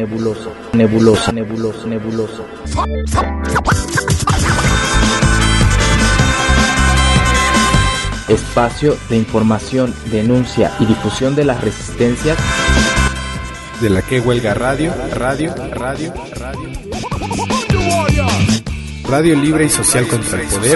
nebulosa. Espacio de información, denuncia y difusión de las resistencias de la que huelga radio libre y social contra el poder.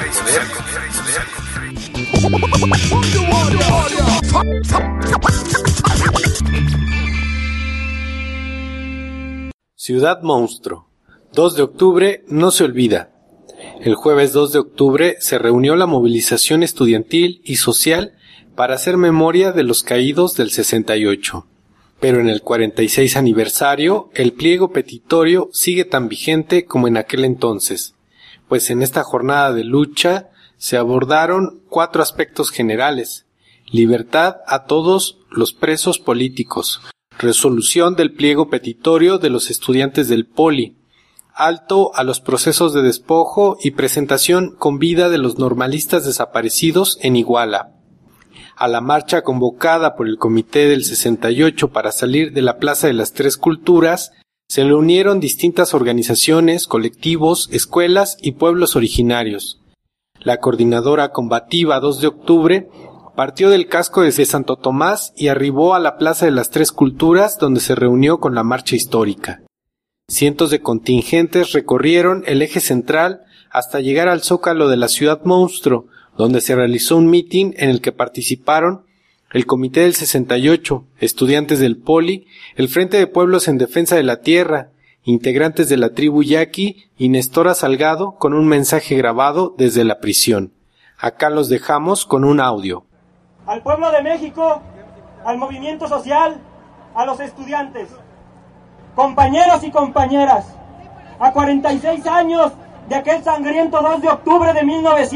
Ciudad Monstruo. 2 de octubre no se olvida. El jueves 2 de octubre se reunió la movilización estudiantil y social para hacer memoria de los caídos del 68. Pero en el 46 aniversario, el pliego petitorio sigue tan vigente como en aquel entonces, pues en esta jornada de lucha se abordaron 4 aspectos generales: libertad a todos los presos políticos, resolución del pliego petitorio de los estudiantes del Poli, alto a los procesos de despojo y presentación con vida de los normalistas desaparecidos en Iguala. A la marcha convocada por el Comité del 68 para salir de la Plaza de las Tres Culturas, se le unieron distintas organizaciones, colectivos, escuelas y pueblos originarios. La Coordinadora Combativa 2 de octubre partió del casco de Santo Tomás y arribó a la Plaza de las Tres Culturas, donde se reunió con la marcha histórica. Cientos de contingentes recorrieron el eje central hasta llegar al Zócalo de la Ciudad Monstruo, donde se realizó un mitin en el que participaron el Comité del 68, estudiantes del Poli, el Frente de Pueblos en Defensa de la Tierra, integrantes de la tribu Yaqui y Nestora Salgado con un mensaje grabado desde la prisión. Acá los dejamos con un audio. Al pueblo de México, al movimiento social, a los estudiantes, compañeros y compañeras, a 46 años de aquel sangriento 2 de octubre de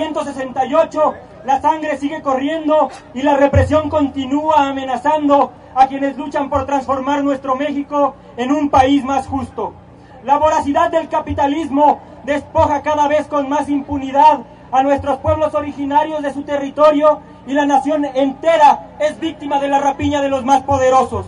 1968, la sangre sigue corriendo y la represión continúa amenazando a quienes luchan por transformar nuestro México en un país más justo. La voracidad del capitalismo despoja cada vez con más impunidad a nuestros pueblos originarios de su territorio y la nación entera es víctima de la rapiña de los más poderosos.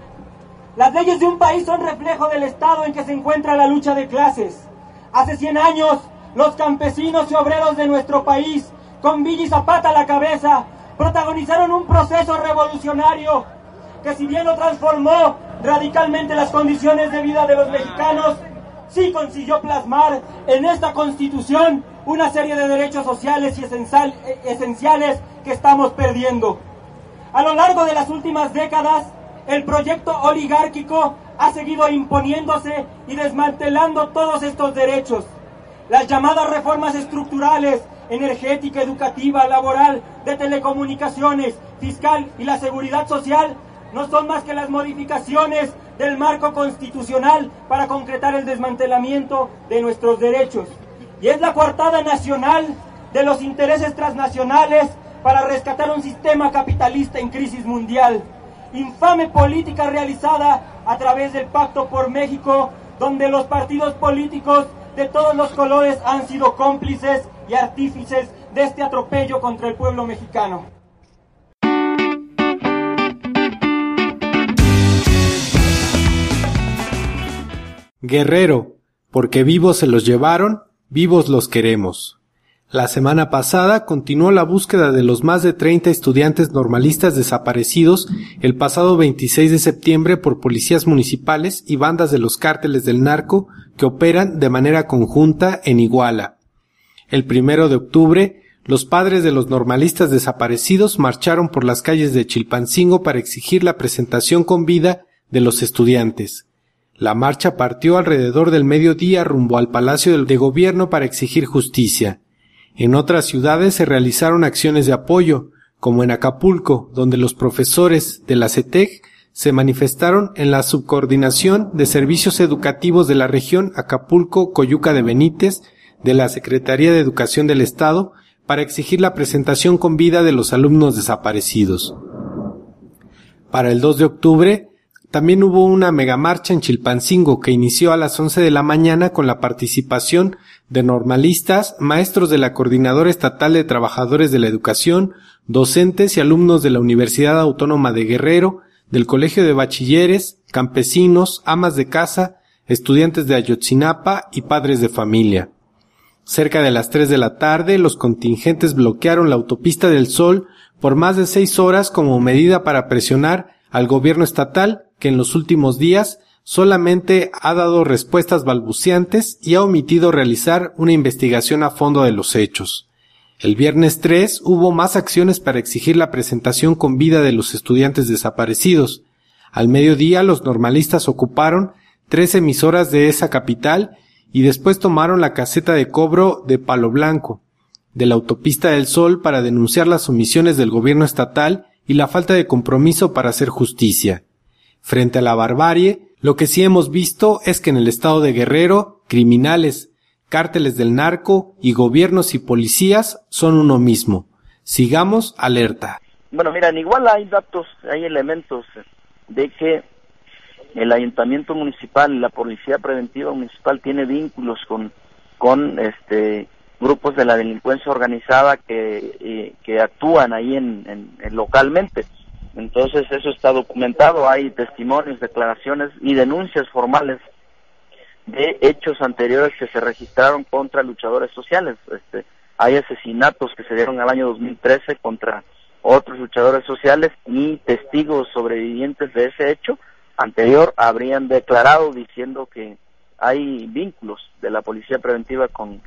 Las leyes de un país son reflejo del estado en que se encuentra la lucha de clases. Hace 100 años, los campesinos y obreros de nuestro país, con Villa y Zapata a la cabeza, protagonizaron un proceso revolucionario que, si bien no transformó radicalmente las condiciones de vida de los mexicanos, sí consiguió plasmar en esta Constitución una serie de derechos sociales y esenciales que estamos perdiendo. A lo largo de las últimas décadas, el proyecto oligárquico ha seguido imponiéndose y desmantelando todos estos derechos. Las llamadas reformas estructurales, energética, educativa, laboral, de telecomunicaciones, fiscal y la seguridad social no son más que las modificaciones del marco constitucional para concretar el desmantelamiento de nuestros derechos. Y es la coartada nacional de los intereses transnacionales para rescatar un sistema capitalista en crisis mundial. Infame política realizada a través del Pacto por México, donde los partidos políticos de todos los colores han sido cómplices y artífices de este atropello contra el pueblo mexicano. Guerrero, porque vivos se los llevaron, vivos los queremos. La semana pasada continuó la búsqueda de los más de 30 estudiantes normalistas desaparecidos el pasado 26 de septiembre por policías municipales y bandas de los cárteles del narco que operan de manera conjunta en Iguala. El 1 de octubre, los padres de los normalistas desaparecidos marcharon por las calles de Chilpancingo para exigir la presentación con vida de los estudiantes. La marcha partió alrededor del mediodía rumbo al Palacio de Gobierno para exigir justicia. En otras ciudades se realizaron acciones de apoyo, como en Acapulco, donde los profesores de la CETEC se manifestaron en la Subcoordinación de Servicios Educativos de la región Acapulco-Coyuca de Benítez de la Secretaría de Educación del Estado para exigir la presentación con vida de los alumnos desaparecidos. Para el 2 de octubre, también hubo una megamarcha en Chilpancingo que inició a las 11 de la mañana con la participación de normalistas, maestros de la Coordinadora Estatal de Trabajadores de la Educación, docentes y alumnos de la Universidad Autónoma de Guerrero, del Colegio de Bachilleres, campesinos, amas de casa, estudiantes de Ayotzinapa y padres de familia. Cerca de las 3 de la tarde, los contingentes bloquearon la autopista del Sol por más de 6 horas como medida para presionar al gobierno estatal, que en los últimos días solamente ha dado respuestas balbuceantes y ha omitido realizar una investigación a fondo de los hechos. El viernes 3 hubo más acciones para exigir la presentación con vida de los estudiantes desaparecidos. Al mediodía los normalistas ocuparon 3 emisoras de esa capital y después tomaron la caseta de cobro de Palo Blanco, de la autopista del Sol, para denunciar las omisiones del gobierno estatal y la falta de compromiso para hacer justicia. Frente a la barbarie, lo que sí hemos visto es que en el estado de Guerrero, criminales, cárteles del narco y gobiernos y policías son uno mismo. Sigamos alerta. Bueno, miren, igual hay datos, hay elementos de que el ayuntamiento municipal y la policía preventiva municipal tiene vínculos con grupos de la delincuencia organizada que actúan ahí en localmente. Entonces eso está documentado, hay testimonios, declaraciones y denuncias formales de hechos anteriores que se registraron contra luchadores sociales. Hay asesinatos que se dieron al año 2013 contra otros luchadores sociales y testigos sobrevivientes de ese hecho anterior habrían declarado diciendo que hay vínculos de la policía preventiva con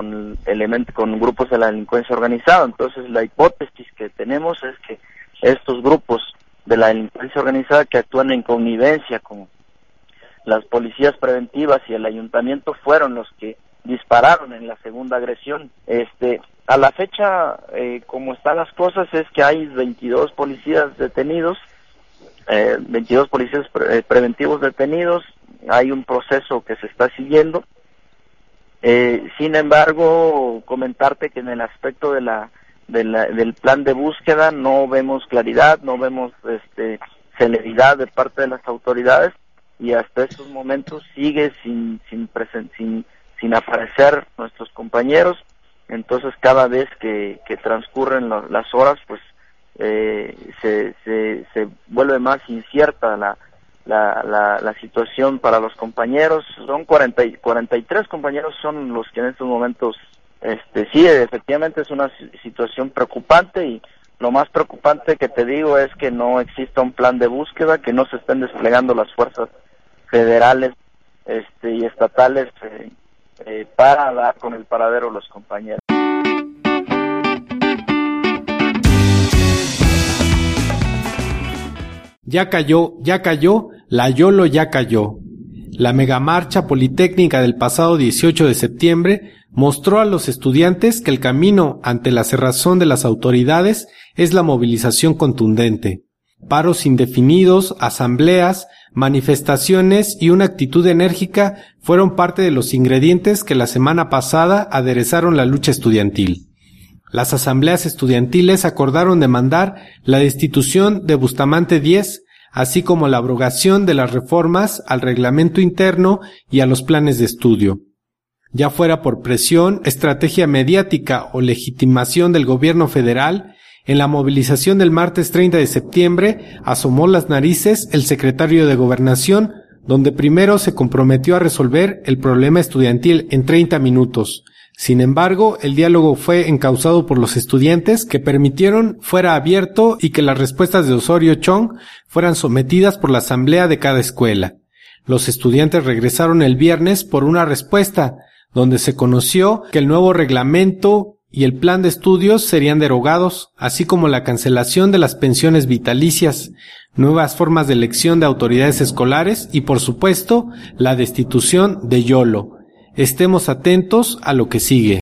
grupos de la delincuencia organizada. Entonces la hipótesis que tenemos es que estos grupos de la delincuencia organizada que actúan en connivencia con las policías preventivas y el ayuntamiento fueron los que dispararon en la segunda agresión. A la fecha, como están las cosas, es que hay 22 policías detenidos, 22 policías preventivos detenidos. Hay un proceso que se está siguiendo. Sin embargo, comentarte que en el aspecto del plan de búsqueda no vemos claridad, no vemos celeridad de parte de las autoridades, y hasta estos momentos sigue sin aparecer nuestros compañeros. Entonces cada vez que transcurren las horas, pues se vuelve más incierta la situación para los compañeros. Son 43 compañeros son los que en estos momentos sí, efectivamente es una situación preocupante, y lo más preocupante que te digo es que no exista un plan de búsqueda, que no se estén desplegando las fuerzas federales y estatales para dar con el paradero de los compañeros. Ya cayó, la YOLO ya cayó. La megamarcha politécnica del pasado 18 de septiembre mostró a los estudiantes que el camino ante la cerrazón de las autoridades es la movilización contundente. Paros indefinidos, asambleas, manifestaciones y una actitud enérgica fueron parte de los ingredientes que la semana pasada aderezaron la lucha estudiantil. Las asambleas estudiantiles acordaron demandar la destitución de Bustamante Díez, así como la abrogación de las reformas al reglamento interno y a los planes de estudio. Ya fuera por presión, estrategia mediática o legitimación del gobierno federal, en la movilización del martes 30 de septiembre asomó las narices el secretario de Gobernación, donde primero se comprometió a resolver el problema estudiantil en 30 minutos. Sin embargo, el diálogo fue encauzado por los estudiantes, que permitieron fuera abierto y que las respuestas de Osorio Chong fueran sometidas por la asamblea de cada escuela. Los estudiantes regresaron el viernes por una respuesta, donde se conoció que el nuevo reglamento y el plan de estudios serían derogados, así como la cancelación de las pensiones vitalicias, nuevas formas de elección de autoridades escolares y, por supuesto, la destitución de YOLO. Estemos atentos a lo que sigue.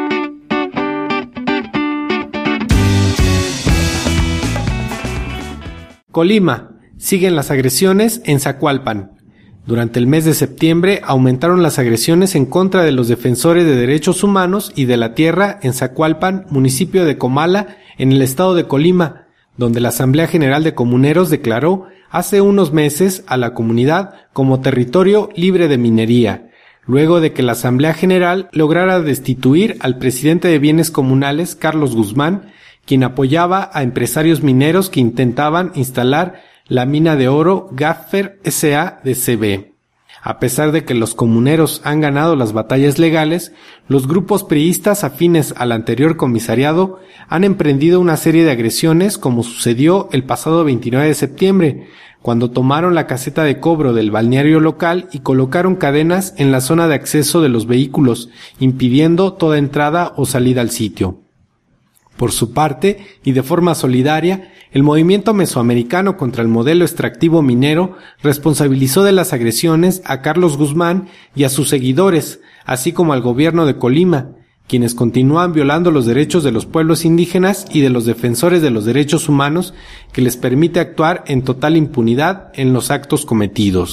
Colima. Siguen las agresiones en Zacualpan. Durante el mes de septiembre aumentaron las agresiones en contra de los defensores de derechos humanos y de la tierra en Zacualpan, municipio de Comala, en el estado de Colima, donde la Asamblea General de Comuneros declaró hace unos meses a la comunidad como territorio libre de minería, luego de que la Asamblea General lograra destituir al presidente de Bienes Comunales, Carlos Guzmán, quien apoyaba a empresarios mineros que intentaban instalar la mina de oro Gaffer S.A. de CB. A pesar de que los comuneros han ganado las batallas legales, los grupos priistas afines al anterior comisariado han emprendido una serie de agresiones, como sucedió el pasado 29 de septiembre, cuando tomaron la caseta de cobro del balneario local y colocaron cadenas en la zona de acceso de los vehículos, impidiendo toda entrada o salida al sitio. Por su parte, y de forma solidaria, el movimiento mesoamericano contra el modelo extractivo minero responsabilizó de las agresiones a Carlos Guzmán y a sus seguidores, así como al gobierno de Colima, quienes continúan violando los derechos de los pueblos indígenas y de los defensores de los derechos humanos, que les permite actuar en total impunidad en los actos cometidos.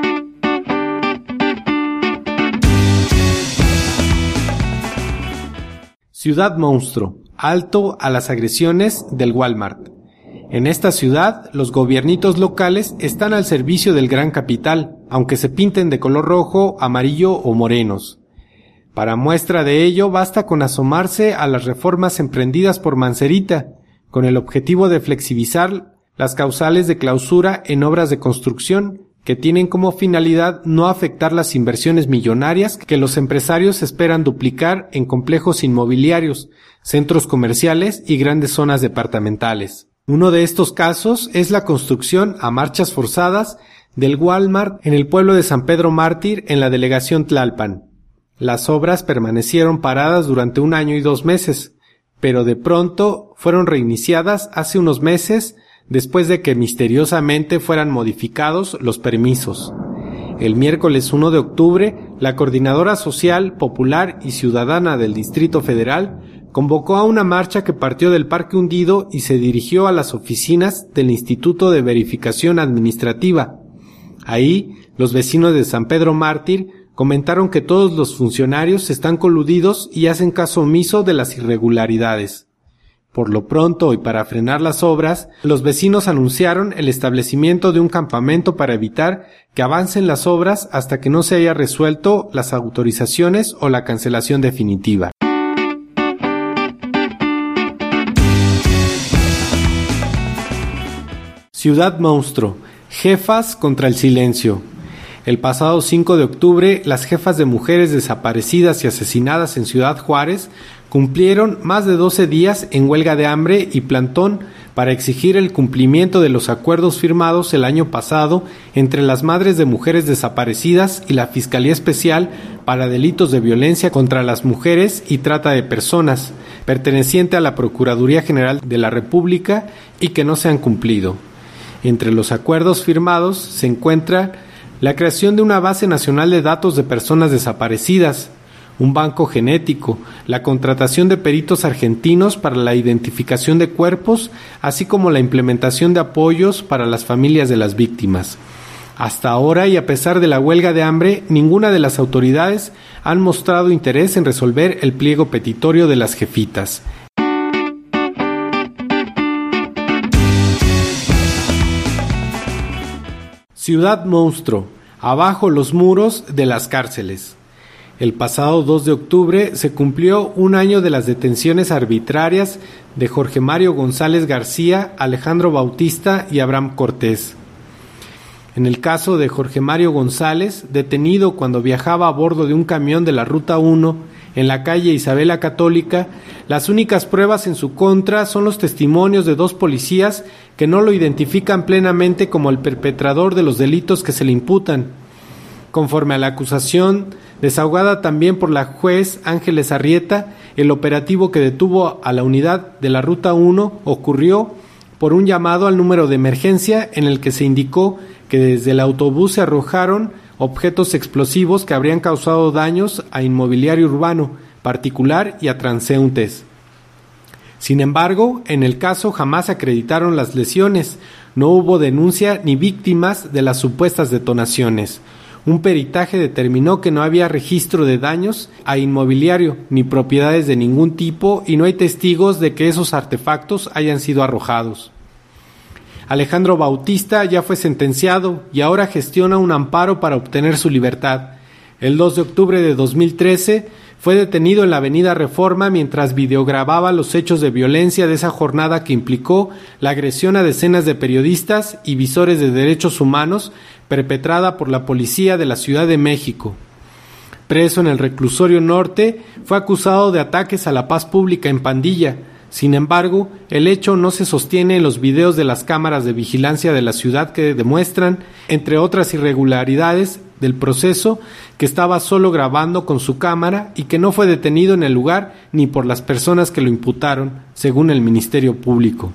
Ciudad Monstruo. Alto a las agresiones del Walmart. En esta ciudad, los gobiernitos locales están al servicio del gran capital, aunque se pinten de color rojo, amarillo o morenos. Para muestra de ello, basta con asomarse a las reformas emprendidas por Mancerita, con el objetivo de flexibilizar las causales de clausura en obras de construcción, que tienen como finalidad no afectar las inversiones millonarias que los empresarios esperan duplicar en complejos inmobiliarios, centros comerciales y grandes zonas departamentales. Uno de estos casos es la construcción a marchas forzadas del Walmart en el pueblo de San Pedro Mártir en la delegación Tlalpan. Las obras permanecieron paradas durante 1 año y 2 meses, pero de pronto fueron reiniciadas hace unos meses después de que misteriosamente fueran modificados los permisos. El miércoles 1 de octubre, la Coordinadora Social, Popular y Ciudadana del Distrito Federal convocó a una marcha que partió del Parque Hundido y se dirigió a las oficinas del Instituto de Verificación Administrativa. Ahí, los vecinos de San Pedro Mártir comentaron que todos los funcionarios están coludidos y hacen caso omiso de las irregularidades. Por lo pronto, y para frenar las obras, los vecinos anunciaron el establecimiento de un campamento para evitar que avancen las obras hasta que no se haya resuelto las autorizaciones o la cancelación definitiva. Ciudad Monstruo. Jefas contra el silencio. El pasado 5 de octubre, las jefas de mujeres desaparecidas y asesinadas en Ciudad Juárez cumplieron más de 12 días en huelga de hambre y plantón para exigir el cumplimiento de los acuerdos firmados el año pasado entre las madres de mujeres desaparecidas y la Fiscalía Especial para Delitos de Violencia contra las Mujeres y Trata de Personas, perteneciente a la Procuraduría General de la República, y que no se han cumplido. Entre los acuerdos firmados se encuentra la creación de una base nacional de datos de personas desaparecidas, un banco genético, la contratación de peritos argentinos para la identificación de cuerpos, así como la implementación de apoyos para las familias de las víctimas. Hasta ahora, y a pesar de la huelga de hambre, ninguna de las autoridades han mostrado interés en resolver el pliego petitorio de las jefitas. Ciudad Monstruo. Abajo los muros de las cárceles. El pasado 2 de octubre se cumplió 1 año de las detenciones arbitrarias de Jorge Mario González García, Alejandro Bautista y Abraham Cortés. En el caso de Jorge Mario González, detenido cuando viajaba a bordo de un camión de la Ruta 1 en la calle Isabela Católica, las únicas pruebas en su contra son los testimonios de 2 policías que no lo identifican plenamente como el perpetrador de los delitos que se le imputan. Conforme a la acusación, desahogada también por la juez Ángeles Arrieta, el operativo que detuvo a la unidad de la Ruta 1 ocurrió por un llamado al número de emergencia en el que se indicó que desde el autobús se arrojaron objetos explosivos que habrían causado daños a inmobiliario urbano, particular y a transeúntes. Sin embargo, en el caso jamás se acreditaron las lesiones, no hubo denuncia ni víctimas de las supuestas detonaciones. Un peritaje determinó que no había registro de daños a inmobiliario ni propiedades de ningún tipo y no hay testigos de que esos artefactos hayan sido arrojados. Alejandro Bautista ya fue sentenciado y ahora gestiona un amparo para obtener su libertad. El 2 de octubre de 2013 fue detenido en la avenida Reforma mientras videogrababa los hechos de violencia de esa jornada que implicó la agresión a decenas de periodistas y visores de derechos humanos perpetrada por la policía de la Ciudad de México. Preso en el reclusorio norte, fue acusado de ataques a la paz pública en pandilla. Sin embargo, el hecho no se sostiene en los videos de las cámaras de vigilancia de la ciudad que demuestran, entre otras irregularidades del proceso, que estaba solo grabando con su cámara y que no fue detenido en el lugar ni por las personas que lo imputaron, según el Ministerio Público.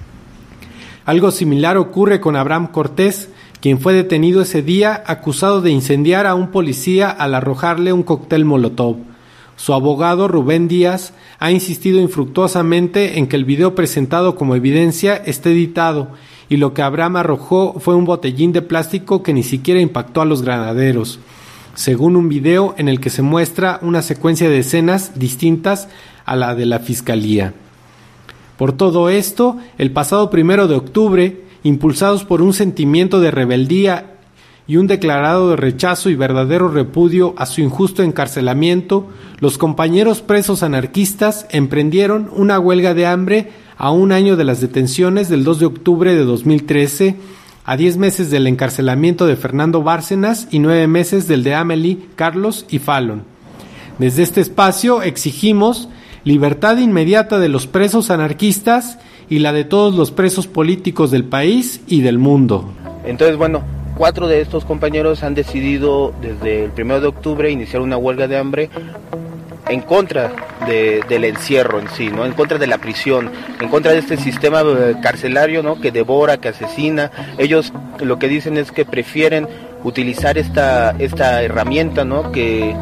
Algo similar ocurre con Abraham Cortés, quien fue detenido ese día acusado de incendiar a un policía al arrojarle un cóctel molotov. Su abogado, Rubén Díaz, ha insistido infructuosamente en que el video presentado como evidencia esté editado y lo que Abraham arrojó fue un botellín de plástico que ni siquiera impactó a los granaderos, según un video en el que se muestra una secuencia de escenas distintas a la de la Fiscalía. Por todo esto, el pasado 1 de octubre, impulsados por un sentimiento de rebeldía y un declarado de rechazo y verdadero repudio a su injusto encarcelamiento, los compañeros presos anarquistas emprendieron una huelga de hambre a un año de las detenciones del 2 de octubre de 2013, a 10 meses del encarcelamiento de Fernando Bárcenas y 9 meses del de Amelie, Carlos y Fallon. Desde este espacio exigimos libertad inmediata de los presos anarquistas y la de todos los presos políticos del país y del mundo. Entonces, 4 de estos compañeros han decidido desde el 1 de octubre iniciar una huelga de hambre en contra del encierro en sí, ¿no? En contra de la prisión, en contra de este sistema carcelario, ¿no? Que devora, que asesina. Ellos lo que dicen es que prefieren utilizar esta herramienta, ¿no? Que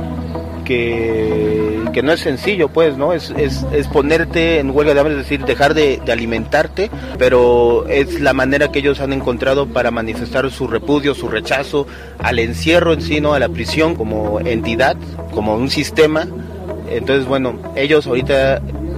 no es sencillo, pues, ¿no? Es ponerte en huelga de hambre, es decir, dejar de alimentarte, pero es la manera que ellos han encontrado para manifestar su repudio, su rechazo al encierro en sí, ¿no? A la prisión como entidad, como un sistema. Entonces, ellos ahorita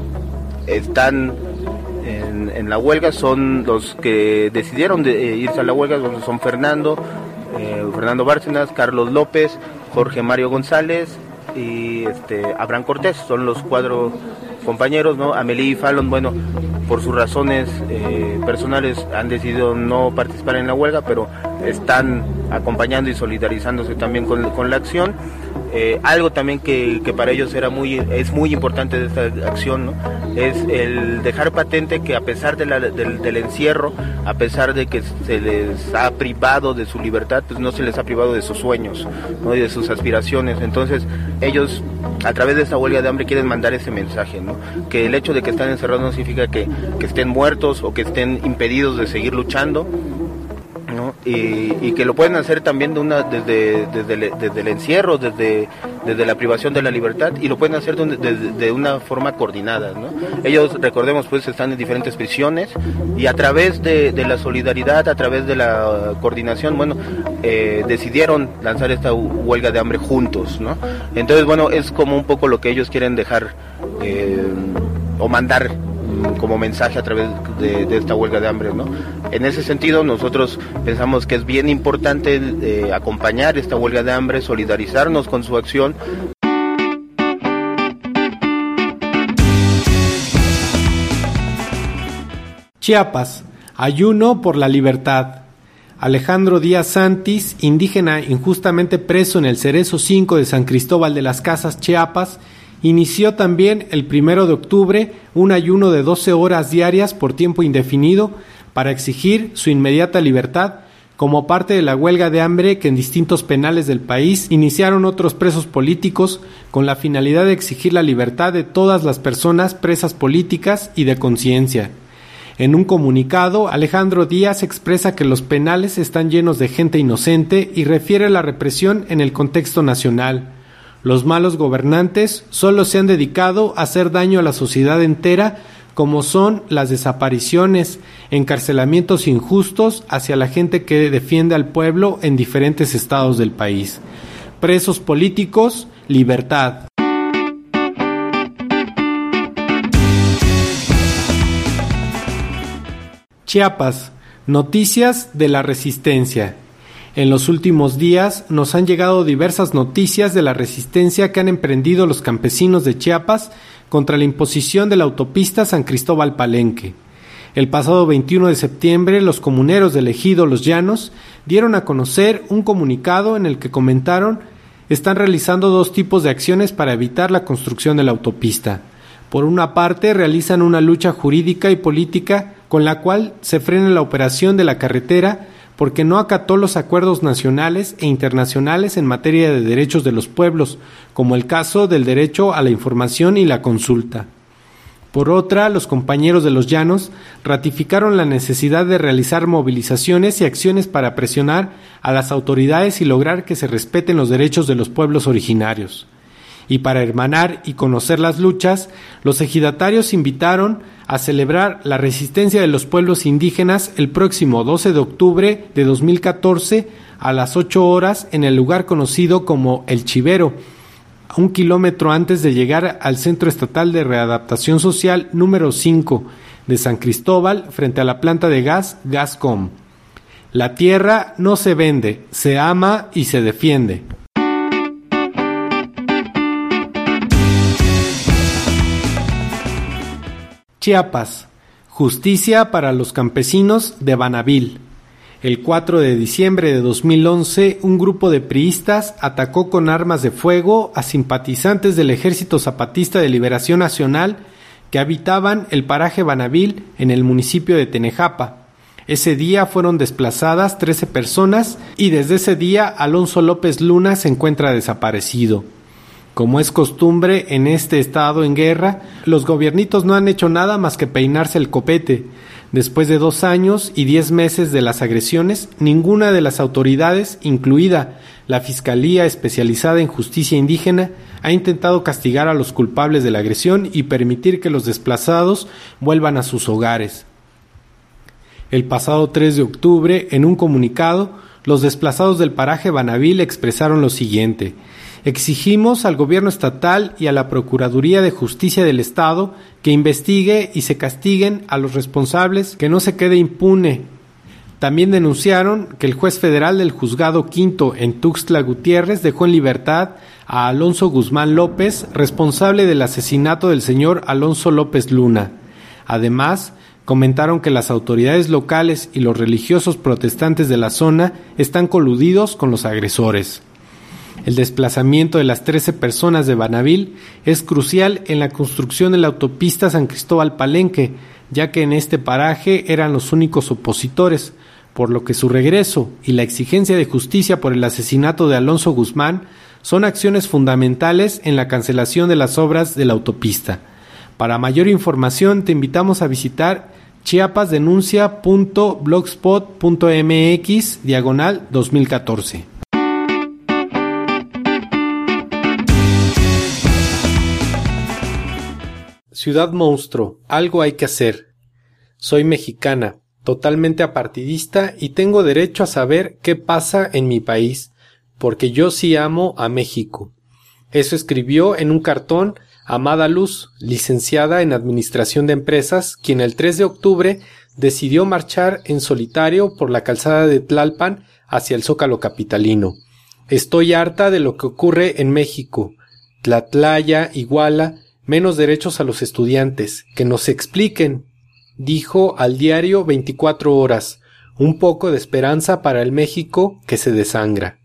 están en la huelga, son los que decidieron irse a la huelga, son Fernando Bárcenas, Carlos López, Jorge Mario González y Abraham Cortés, son los 4 compañeros, ¿no? Amelie y Fallon, por sus razones personales han decidido no participar en la huelga, pero están acompañando y solidarizándose también con la acción. Algo también que para ellos es muy importante de esta acción, ¿no? Es el dejar patente que a pesar del encierro, a pesar de que se les ha privado de su libertad, pues no se les ha privado de sus sueños, ¿no? Y de sus aspiraciones. Entonces ellos a través de esta huelga de hambre quieren mandar ese mensaje, ¿no? Que el hecho de que están encerrados no significa que estén muertos o que estén impedidos de seguir luchando, ¿no? Y que lo pueden hacer también desde el encierro, desde la privación de la libertad, y lo pueden hacer de una forma coordinada, ¿no? Ellos, recordemos, pues están en diferentes prisiones y a través de la solidaridad, a través de la coordinación, decidieron lanzar esta huelga de hambre juntos, ¿no? Entonces, es como un poco lo que ellos quieren dejar o mandar como mensaje a través de esta huelga de hambre, ¿no? En ese sentido, nosotros pensamos que es bien importante acompañar esta huelga de hambre, solidarizarnos con su acción. Chiapas, ayuno por la libertad. Alejandro Díaz Santis, indígena injustamente preso en el Cerezo 5 de San Cristóbal de las Casas, Chiapas, inició también el 1 de octubre un ayuno de 12 horas diarias por tiempo indefinido para exigir su inmediata libertad como parte de la huelga de hambre que en distintos penales del país iniciaron otros presos políticos con la finalidad de exigir la libertad de todas las personas presas políticas y de conciencia. En un comunicado, Alejandro Díaz expresa que los penales están llenos de gente inocente y refiere a la represión en el contexto nacional. Los malos gobernantes solo se han dedicado a hacer daño a la sociedad entera, como son las desapariciones, encarcelamientos injustos hacia la gente que defiende al pueblo en diferentes estados del país. Presos políticos, libertad. Chiapas, noticias de la resistencia. En los últimos días nos han llegado diversas noticias de la resistencia que han emprendido los campesinos de Chiapas contra la imposición de la autopista San Cristóbal Palenque. El pasado 21 de septiembre, los comuneros del ejido Los Llanos dieron a conocer un comunicado en el que comentaron están realizando dos tipos de acciones para evitar la construcción de la autopista. Por una parte, realizan una lucha jurídica y política con la cual se frena la operación de la carretera porque no acató los acuerdos nacionales e internacionales en materia de derechos de los pueblos, como el caso del derecho a la información y la consulta. Por otra, los compañeros de Los Llanos ratificaron la necesidad de realizar movilizaciones y acciones para presionar a las autoridades y lograr que se respeten los derechos de los pueblos originarios. Y para hermanar y conocer las luchas, los ejidatarios invitaron a celebrar la resistencia de los pueblos indígenas el próximo 12 de octubre de 2014 a las 8 horas en el lugar conocido como El Chivero, 1 kilómetro antes de llegar al Centro Estatal de Readaptación Social número 5 de San Cristóbal frente a la planta de gas Gascom. La tierra no se vende, se ama y se defiende. Chiapas. Justicia para los campesinos de Banavil. El 4 de diciembre de 2011, un grupo de priistas atacó con armas de fuego a simpatizantes del Ejército Zapatista de Liberación Nacional que habitaban el paraje Banavil en el municipio de Tenejapa. Ese día fueron desplazadas 13 personas y desde ese día Alonso López Luna se encuentra desaparecido. Como es costumbre en este estado en guerra, los gobiernitos no han hecho nada más que peinarse el copete. Después de 2 años y 10 meses de las agresiones, ninguna de las autoridades, incluida la Fiscalía Especializada en Justicia Indígena, ha intentado castigar a los culpables de la agresión y permitir que los desplazados vuelvan a sus hogares. El pasado 3 de octubre, en un comunicado, los desplazados del paraje Banavil expresaron lo siguiente: exigimos al gobierno estatal y a la Procuraduría de Justicia del Estado que investigue y se castiguen a los responsables, que no se quede impune. También denunciaron que el juez federal del Juzgado Quinto en Tuxtla Gutiérrez dejó en libertad a Alonso Guzmán López, responsable del asesinato del señor Alonso López Luna. Además, comentaron que las autoridades locales y los religiosos protestantes de la zona están coludidos con los agresores. El desplazamiento de las 13 personas de Banavil es crucial en la construcción de la autopista San Cristóbal Palenque, ya que en este paraje eran los únicos opositores, por lo que su regreso y la exigencia de justicia por el asesinato de Alonso Guzmán son acciones fundamentales en la cancelación de las obras de la autopista. Para mayor información te invitamos a visitar chiapasdenuncia.blogspot.mx/2014. Ciudad Monstruo, algo hay que hacer. Soy mexicana, totalmente apartidista y tengo derecho a saber qué pasa en mi país, porque yo sí amo a México. Eso escribió en un cartón Amada Luz, licenciada en Administración de Empresas, quien el 3 de octubre decidió marchar en solitario por la calzada de Tlalpan hacia el Zócalo capitalino. Estoy harta de lo que ocurre en México. Tlatlaya, Iguala, menos derechos a los estudiantes, que nos expliquen, dijo al diario 24 Horas, un poco de esperanza para el México que se desangra.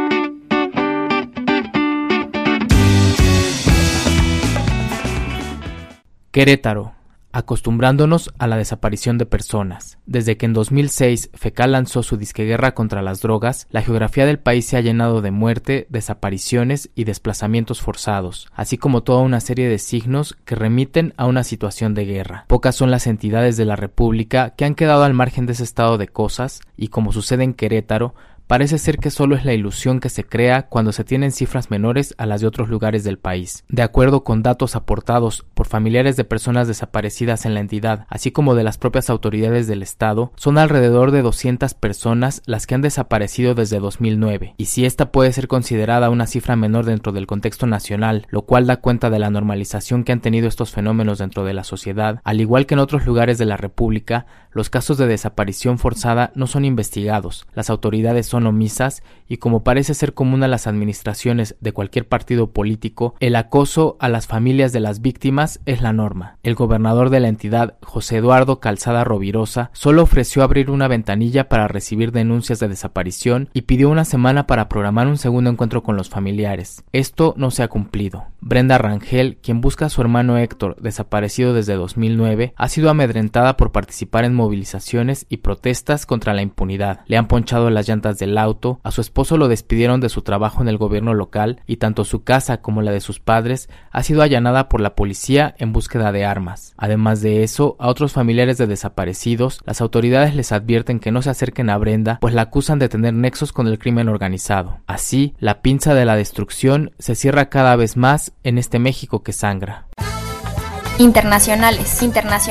Querétaro, acostumbrándonos a la desaparición de personas. Desde que en 2006 FECAL lanzó su disqueguerra contra las drogas, la geografía del país se ha llenado de muerte, desapariciones y desplazamientos forzados, así como toda una serie de signos que remiten a una situación de guerra. Pocas son las entidades de la República que han quedado al margen de ese estado de cosas y, como sucede en Querétaro, parece ser que solo es la ilusión que se crea cuando se tienen cifras menores a las de otros lugares del país. De acuerdo con datos aportados por familiares de personas desaparecidas en la entidad, así como de las propias autoridades del estado, son alrededor de 200 personas las que han desaparecido desde 2009. Y si esta puede ser considerada una cifra menor dentro del contexto nacional, lo cual da cuenta de la normalización que han tenido estos fenómenos dentro de la sociedad, al igual que en otros lugares de la República, los casos de desaparición forzada no son investigados. Las autoridades son son omisas y, como parece ser común a las administraciones de cualquier partido político, el acoso a las familias de las víctimas es la norma. El gobernador de la entidad, José Eduardo Calzada Rovirosa, solo ofreció abrir una ventanilla para recibir denuncias de desaparición y pidió una semana para programar un segundo encuentro con los familiares. Esto no se ha cumplido. Brenda Rangel, quien busca a su hermano Héctor, desaparecido desde 2009, ha sido amedrentada por participar en movilizaciones y protestas contra la impunidad. Le han ponchado las llantas del auto, a su esposo lo despidieron de su trabajo en el gobierno local y tanto su casa como la de sus padres ha sido allanada por la policía en búsqueda de armas. Además de eso, a otros familiares de desaparecidos, las autoridades les advierten que no se acerquen a Brenda, pues la acusan de tener nexos con el crimen organizado. Así, la pinza de la destrucción se cierra cada vez más en este México que sangra. Internacionales.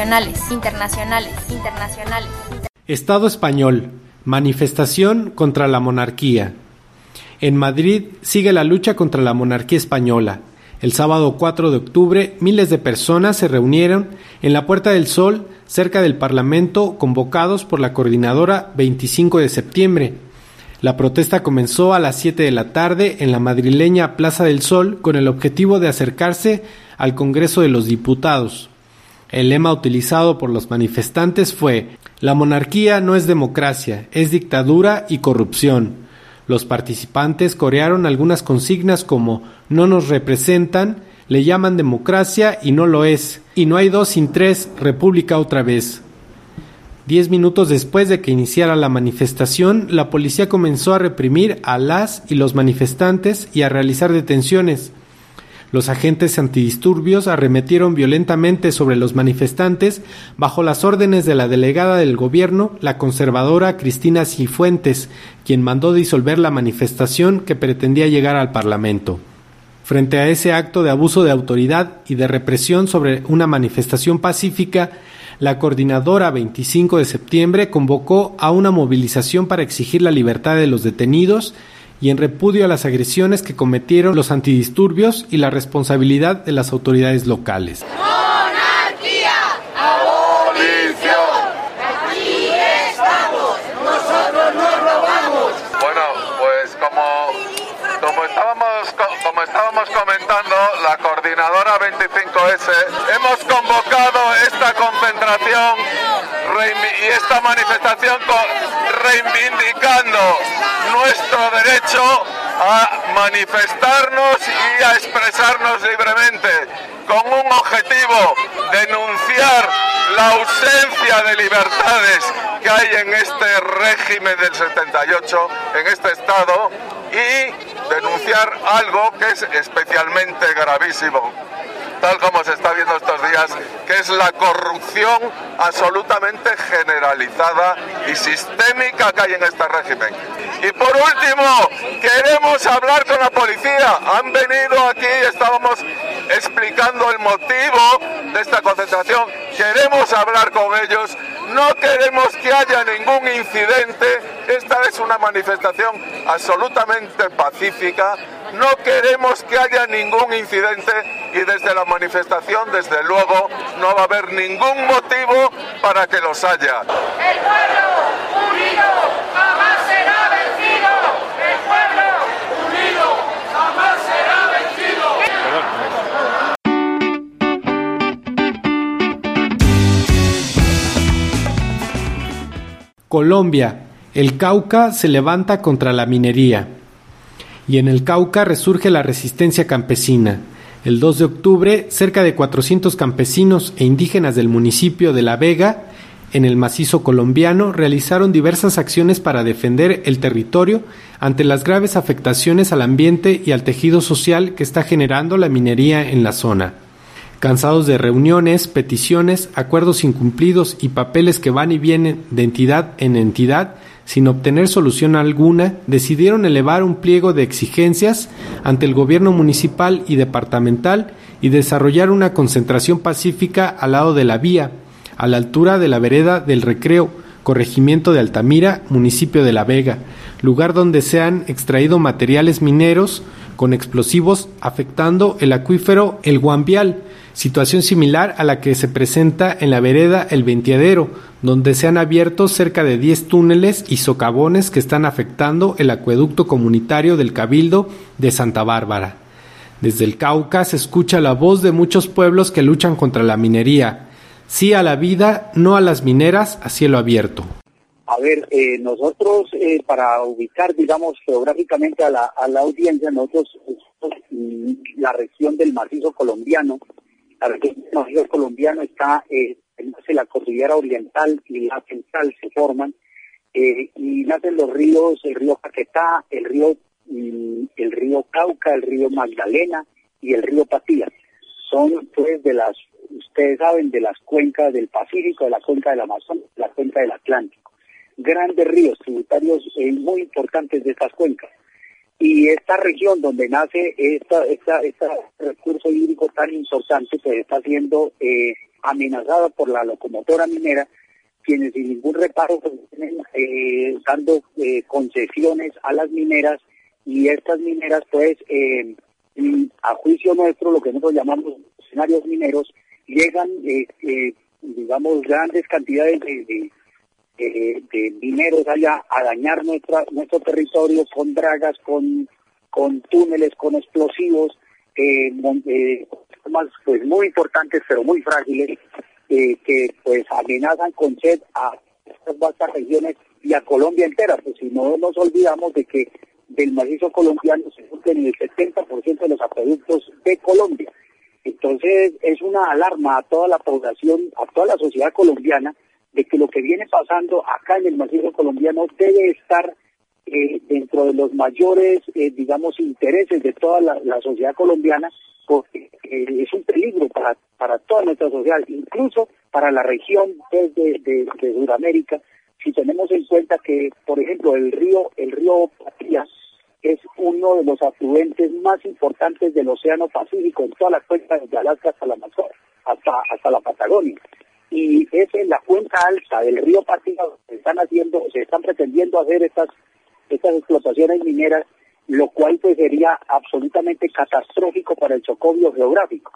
Estado español. Manifestación contra la monarquía. En Madrid sigue la lucha contra la monarquía española. El sábado 4 de octubre, miles de personas se reunieron en la Puerta del Sol, cerca del Parlamento, convocados por la coordinadora 25 de septiembre. La protesta comenzó a las 7 de la tarde en la madrileña Plaza del Sol con el objetivo de acercarse al Congreso de los Diputados. El lema utilizado por los manifestantes fue: "La monarquía no es democracia, es dictadura y corrupción". Los participantes corearon algunas consignas como "no nos representan", "le llaman democracia y no lo es", y "no hay 2 sin 3, república otra vez". 10 minutos después de que iniciara la manifestación, la policía comenzó a reprimir a las y los manifestantes y a realizar detenciones. Los agentes antidisturbios arremetieron violentamente sobre los manifestantes bajo las órdenes de la delegada del gobierno, la conservadora Cristina Cifuentes, quien mandó disolver la manifestación que pretendía llegar al Parlamento. Frente a ese acto de abuso de autoridad y de represión sobre una manifestación pacífica, la coordinadora 25 de septiembre convocó a una movilización para exigir la libertad de los detenidos y en repudio a las agresiones que cometieron los antidisturbios y la responsabilidad de las autoridades locales. ¡Monarquía! ¡Abolición! Aquí estamos, nosotros nos robamos. Bueno, pues como estábamos comentando, la coordinadora 25S, hemos convocado esta concentración y esta manifestación reivindicando nuestro derecho a manifestarnos y a expresarnos libremente, con un objetivo: denunciar la ausencia de libertades que hay en este régimen del 78, en este Estado, y denunciar algo que es especialmente gravísimo, tal como se está viendo estos días, que es la corrupción absolutamente generalizada y sistémica que hay en este régimen. Y por último, queremos hablar con la policía. Han venido aquí, estábamos explicando el motivo de esta concentración. Queremos hablar con ellos. No queremos que haya ningún incidente. Esta es una manifestación absolutamente pacífica. No queremos que haya ningún incidente y desde la manifestación, desde luego, no va a haber ningún motivo para que los haya. El pueblo unido jamás será vencido. El pueblo unido jamás será vencido. Colombia. El Cauca se levanta contra la minería. Y en el Cauca resurge la resistencia campesina. El 2 de octubre, cerca de 400 campesinos e indígenas del municipio de La Vega, en el macizo colombiano, realizaron diversas acciones para defender el territorio ante las graves afectaciones al ambiente y al tejido social que está generando la minería en la zona. Cansados de reuniones, peticiones, acuerdos incumplidos y papeles que van y vienen de entidad en entidad, sin obtener solución alguna, decidieron elevar un pliego de exigencias ante el gobierno municipal y departamental y desarrollar una concentración pacífica al lado de la vía, a la altura de la vereda del Recreo, corregimiento de Altamira, municipio de La Vega, lugar donde se han extraído materiales mineros con explosivos afectando el acuífero El Guambial, situación similar a la que se presenta en la vereda El Ventiadero, donde se han abierto cerca de 10 túneles y socavones que están afectando el acueducto comunitario del Cabildo de Santa Bárbara. Desde el Cauca se escucha la voz de muchos pueblos que luchan contra la minería. Sí a la vida, no a las mineras a cielo abierto. A ver, nosotros para ubicar, digamos, geográficamente a la audiencia, nosotros, la región del macizo colombiano, está en la cordillera oriental y la central se forman, y nacen los ríos, el río Caquetá, el río Cauca, el río Magdalena y el río Patía. Son pues ustedes saben, de las cuencas del Pacífico, de la cuenca del Amazonas, de la cuenca del Atlántico. Grandes ríos tributarios muy importantes de estas cuencas. Y esta región donde nace este recurso hídrico tan importante, pues está siendo amenazada por la locomotora minera, quienes sin ningún reparo pues, vienen dando concesiones a las mineras, y estas mineras pues a juicio nuestro, lo que nosotros llamamos escenarios mineros, llegan digamos grandes cantidades de mineros allá a dañar nuestro territorio con dragas, con túneles, con explosivos, pues muy importantes pero muy frágiles, que pues amenazan con sed a estas vastas regiones y a Colombia entera. Pues si no nos olvidamos de que del macizo colombiano se surten el 70% de los acueductos de Colombia. Entonces es una alarma a toda la población, a toda la sociedad colombiana, de que lo que viene pasando acá en el macizo colombiano debe estar dentro de los mayores, digamos, intereses de toda la sociedad colombiana, porque es un peligro para toda nuestra sociedad, incluso para la región de Sudamérica, si tenemos en cuenta que, por ejemplo, el río Patía es uno de los afluentes más importantes del Océano Pacífico, en toda la cuenca de Alaska hasta la Amazonas, hasta la Patagonia. Y es en la cuenca alta del río Patía donde se están pretendiendo hacer estas explotaciones mineras, lo cual pues sería absolutamente catastrófico para el Chocó biogeográfico.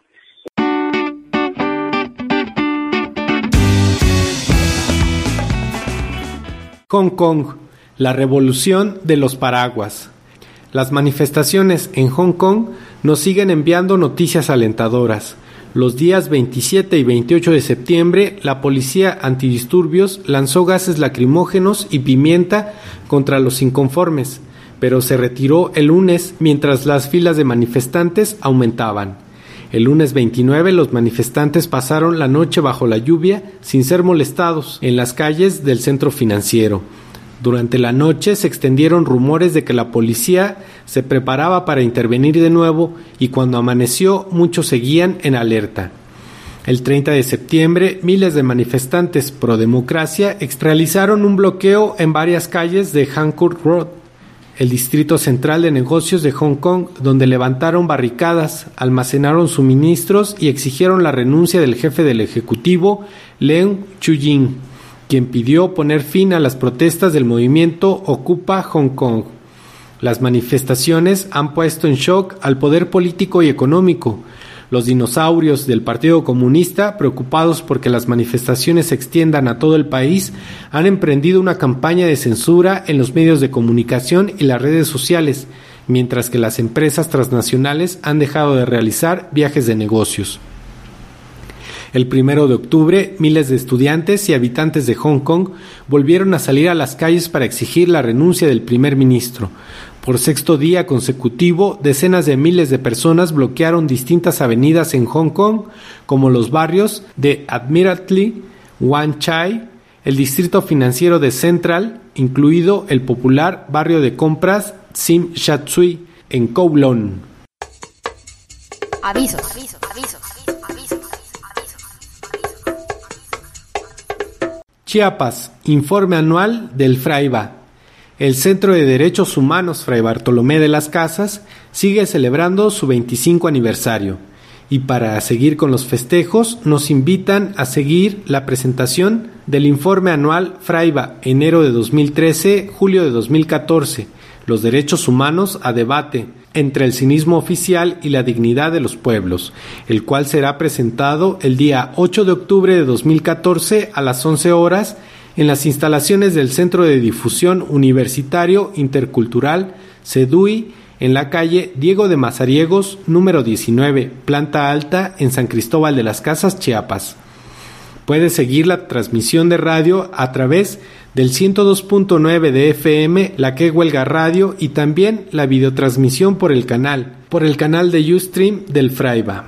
Hong Kong, la revolución de los paraguas. Las manifestaciones en Hong Kong nos siguen enviando noticias alentadoras. Los días 27 y 28 de septiembre, la policía antidisturbios lanzó gases lacrimógenos y pimienta contra los inconformes, pero se retiró el lunes mientras las filas de manifestantes aumentaban. El lunes 29 los manifestantes pasaron la noche bajo la lluvia sin ser molestados en las calles del centro financiero. Durante la noche se extendieron rumores de que la policía se preparaba para intervenir de nuevo, y cuando amaneció muchos seguían en alerta. El 30 de septiembre, miles de manifestantes pro democracia realizaron un bloqueo en varias calles de Hancock Road, el distrito central de negocios de Hong Kong, donde levantaron barricadas, almacenaron suministros y exigieron la renuncia del jefe del ejecutivo, Leung Chun-ying, quien pidió poner fin a las protestas del movimiento Ocupa Hong Kong. Las manifestaciones han puesto en shock al poder político y económico. Los dinosaurios del Partido Comunista, preocupados porque las manifestaciones se extiendan a todo el país, han emprendido una campaña de censura en los medios de comunicación y las redes sociales, mientras que las empresas transnacionales han dejado de realizar viajes de negocios. El 1 de octubre, miles de estudiantes y habitantes de Hong Kong volvieron a salir a las calles para exigir la renuncia del primer ministro. Por sexto día consecutivo, decenas de miles de personas bloquearon distintas avenidas en Hong Kong, como los barrios de Admiralty, Wan Chai, el distrito financiero de Central, incluido el popular barrio de compras Tsim Sha Tsui, en Kowloon. Avisos. Chiapas, informe anual del FRAIBA. El Centro de Derechos Humanos Fray Bartolomé de las Casas sigue celebrando su 25 aniversario Y para seguir con los festejos, nos invitan a seguir la presentación del informe anual Fraiba, enero de 2013, julio de 2014, los derechos humanos a debate entre el cinismo oficial y la dignidad de los pueblos, el cual será presentado el día 8 de octubre de 2014 a las 11 horas en las instalaciones del Centro de Difusión Universitario Intercultural, CEDUI, en la calle Diego de Mazariegos, número 19, planta alta, en San Cristóbal de las Casas, Chiapas. Puedes seguir la transmisión de radio a través del 102.9 de FM, la que huelga radio, y también la videotransmisión por el canal de Ustream del Fraiba.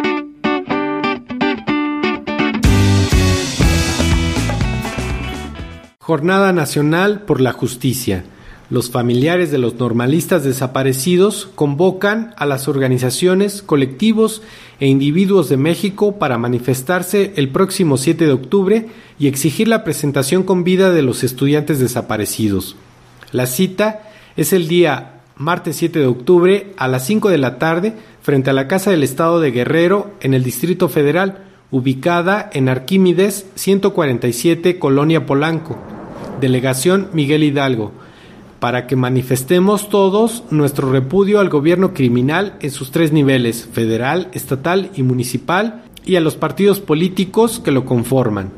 Jornada Nacional por la Justicia. Los familiares de los normalistas desaparecidos convocan a las organizaciones, colectivos e individuos de México para manifestarse el próximo 7 de octubre y exigir la presentación con vida de los estudiantes desaparecidos. La cita es el día martes 7 de octubre a las 5 de la tarde frente a la Casa del Estado de Guerrero en el Distrito Federal, ubicada en Arquímedes 147, Colonia Polanco, Delegación Miguel Hidalgo, para que manifestemos todos nuestro repudio al gobierno criminal en sus 3 niveles, federal, estatal y municipal, y a los partidos políticos que lo conforman.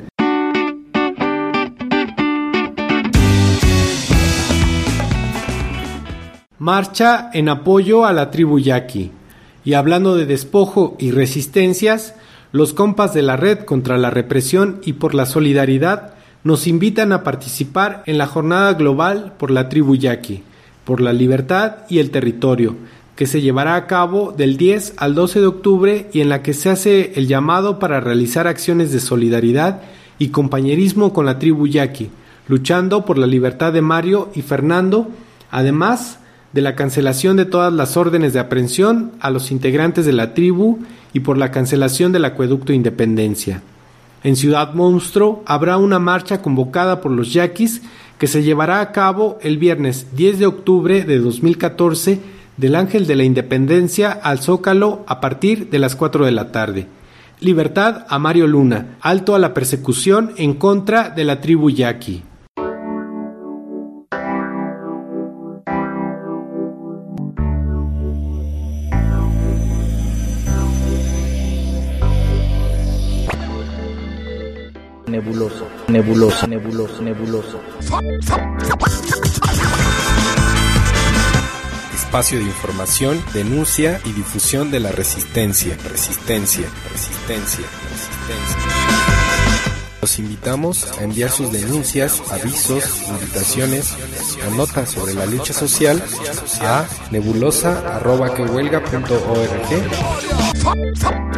Marcha en apoyo a la tribu yaqui. Y hablando de despojo y resistencias, los compas de la Red contra la Represión y por la Solidaridad nos invitan a participar en la Jornada Global por la Tribu Yaqui, por la Libertad y el Territorio, que se llevará a cabo del 10 al 12 de octubre y en la que se hace el llamado para realizar acciones de solidaridad y compañerismo con la Tribu Yaqui, luchando por la libertad de Mario y Fernando, además de la cancelación de todas las órdenes de aprehensión a los integrantes de la tribu y por la cancelación del Acueducto Independencia. En Ciudad Monstruo habrá una marcha convocada por los yaquis que se llevará a cabo el viernes 10 de octubre de 2014 del Ángel de la Independencia al Zócalo a partir de las 4 de la tarde. Libertad a Mario Luna, alto a la persecución en contra de la tribu yaqui. Nebuloso, nebuloso, nebuloso, nebuloso. Espacio de información, denuncia y difusión de la resistencia. Los invitamos a enviar sus denuncias, avisos, invitaciones o notas sobre la lucha social a nebulosa@quehuelga.org.